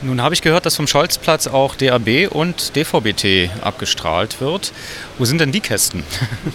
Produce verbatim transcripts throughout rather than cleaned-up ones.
Nun habe ich gehört, dass vom Scholzplatz auch D A B und D V B T abgestrahlt wird. Wo sind denn die Kästen?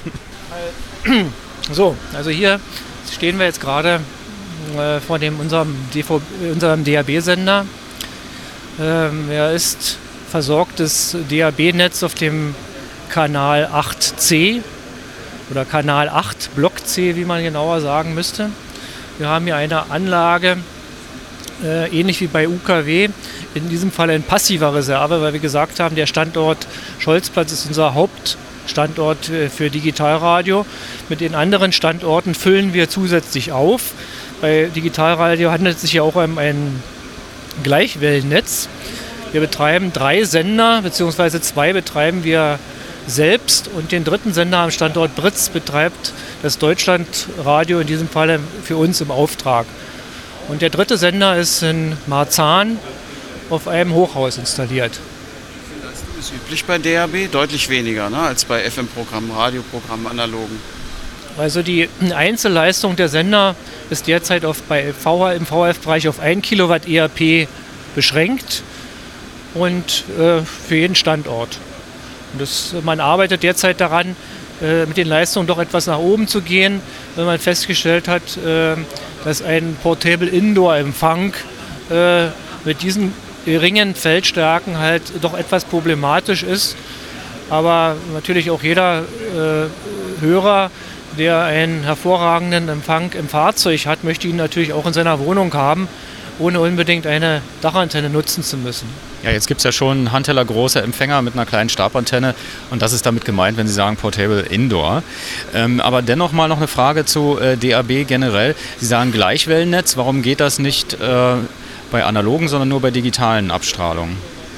So, also hier stehen wir jetzt gerade äh, vor dem, unserem, D V, unserem D A B-Sender. Ähm, er ist versorgtes D A B-Netz auf dem Kanal acht C oder Kanal acht, Block C, wie man genauer sagen müsste. Wir haben hier eine Anlage, äh, ähnlich wie bei U K W, in diesem Fall in passiver Reserve, weil wir gesagt haben, der Standort Scholzplatz ist unser Hauptstandort äh, für Digitalradio. Mit den anderen Standorten füllen wir zusätzlich auf. Bei Digitalradio handelt es sich ja auch um ein Gleichwellennetz. Wir betreiben drei Sender, beziehungsweise zwei betreiben wir selbst und den dritten Sender am Standort Britz betreibt das Deutschlandradio in diesem Fall für uns im Auftrag. Und der dritte Sender ist in Marzahn auf einem Hochhaus installiert. Das ist üblich bei D A B, deutlich weniger, ne, als bei F M-Programmen, Radioprogrammen, analogen. Also die Einzelleistung der Sender ist derzeit auf, bei V H, im V H F-Bereich auf ein Kilowatt E R P beschränkt und äh, für jeden Standort. Und das, man arbeitet derzeit daran, äh, mit den Leistungen doch etwas nach oben zu gehen, weil man festgestellt hat, äh, dass ein Portable Indoor-Empfang äh, mit diesen geringen Feldstärken halt doch etwas problematisch ist. Aber natürlich auch jeder äh, Hörer, der einen hervorragenden Empfang im Fahrzeug hat, möchte ihn natürlich auch in seiner Wohnung haben, ohne unbedingt eine Dachantenne nutzen zu müssen. Ja, jetzt gibt es ja schon handtellergroße Empfänger mit einer kleinen Stabantenne und das ist damit gemeint, wenn Sie sagen Portable Indoor. Ähm, aber dennoch mal noch eine Frage zu äh, D A B generell. Sie sagen Gleichwellennetz, warum geht das nicht äh, bei analogen, sondern nur bei digitalen Abstrahlungen?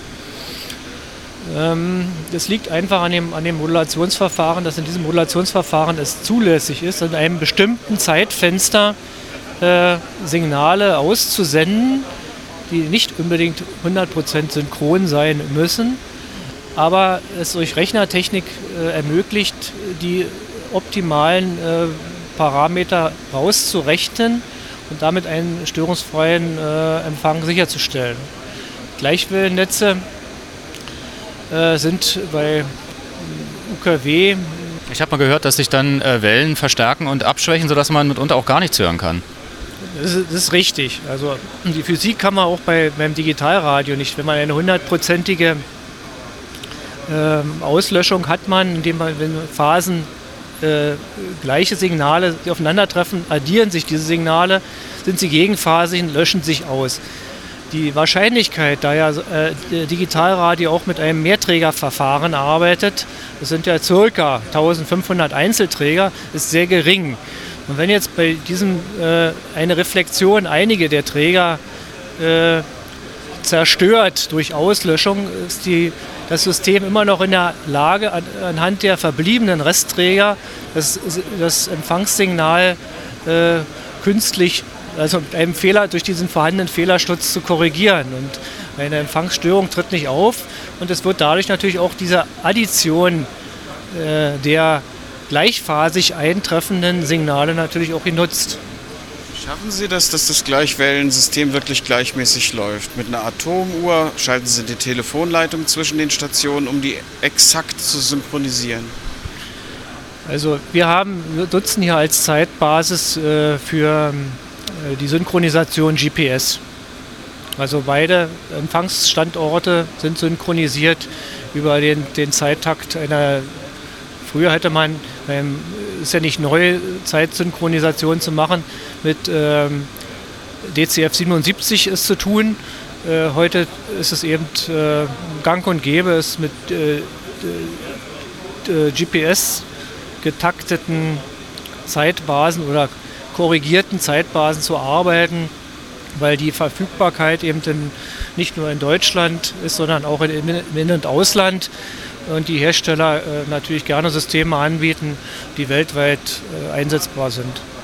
Ähm, das liegt einfach an dem, an dem Modulationsverfahren, dass in diesem Modulationsverfahren es zulässig ist, in einem bestimmten Zeitfenster äh, Signale auszusenden, die nicht unbedingt hundert Prozent synchron sein müssen, aber es durch Rechnertechnik äh, ermöglicht, die optimalen äh, Parameter rauszurechnen und damit einen störungsfreien äh, Empfang sicherzustellen. Gleichwellennetze äh, sind bei U K W... Ich habe mal gehört, dass sich dann äh, Wellen verstärken und abschwächen, sodass man mitunter auch gar nichts hören kann. Das ist, das ist richtig. Also die Physik kann man auch bei, beim Digitalradio nicht. Wenn man eine hundertprozentige äh, Auslöschung hat, man, indem man, wenn Phasen äh, gleiche Signale aufeinandertreffen, addieren sich diese Signale, sind sie gegenphasig und löschen sich aus. Die Wahrscheinlichkeit, da ja äh, Digitalradio auch mit einem Mehrträgerverfahren arbeitet, das sind ja ca. eintausendfünfhundert Einzelträger, ist sehr gering. Und wenn jetzt bei diesem äh, eine Reflexion einige der Träger äh, zerstört durch Auslöschung, ist die, das System immer noch in der Lage, an, anhand der verbliebenen Restträger das, das Empfangssignal äh, künstlich, also mit einem Fehler durch diesen vorhandenen Fehlerschutz zu korrigieren. Und eine Empfangsstörung tritt nicht auf und es wird dadurch natürlich auch diese Addition äh, der gleichphasig eintreffenden Signale natürlich auch genutzt. Schaffen Sie das, dass das Gleichwellensystem wirklich gleichmäßig läuft? Mit einer Atomuhr schalten Sie die Telefonleitung zwischen den Stationen, um die exakt zu synchronisieren? Also wir haben, wir nutzen hier als Zeitbasis äh, für äh, die Synchronisation G P S. Also beide Empfangsstandorte sind synchronisiert über den, den Zeittakt einer. Früher hätte man, ähm, ist ja nicht neu, Zeitsynchronisation zu machen, mit ähm, D C F siebenundsiebzig ist zu tun. Äh, heute ist es eben äh, gang und gäbe, es mit äh, äh, G P S getakteten Zeitbasen oder korrigierten Zeitbasen zu arbeiten, weil die Verfügbarkeit eben in, nicht nur in Deutschland ist, sondern auch im In- und Ausland. Und die Hersteller äh, natürlich gerne Systeme anbieten, die weltweit äh, einsetzbar sind.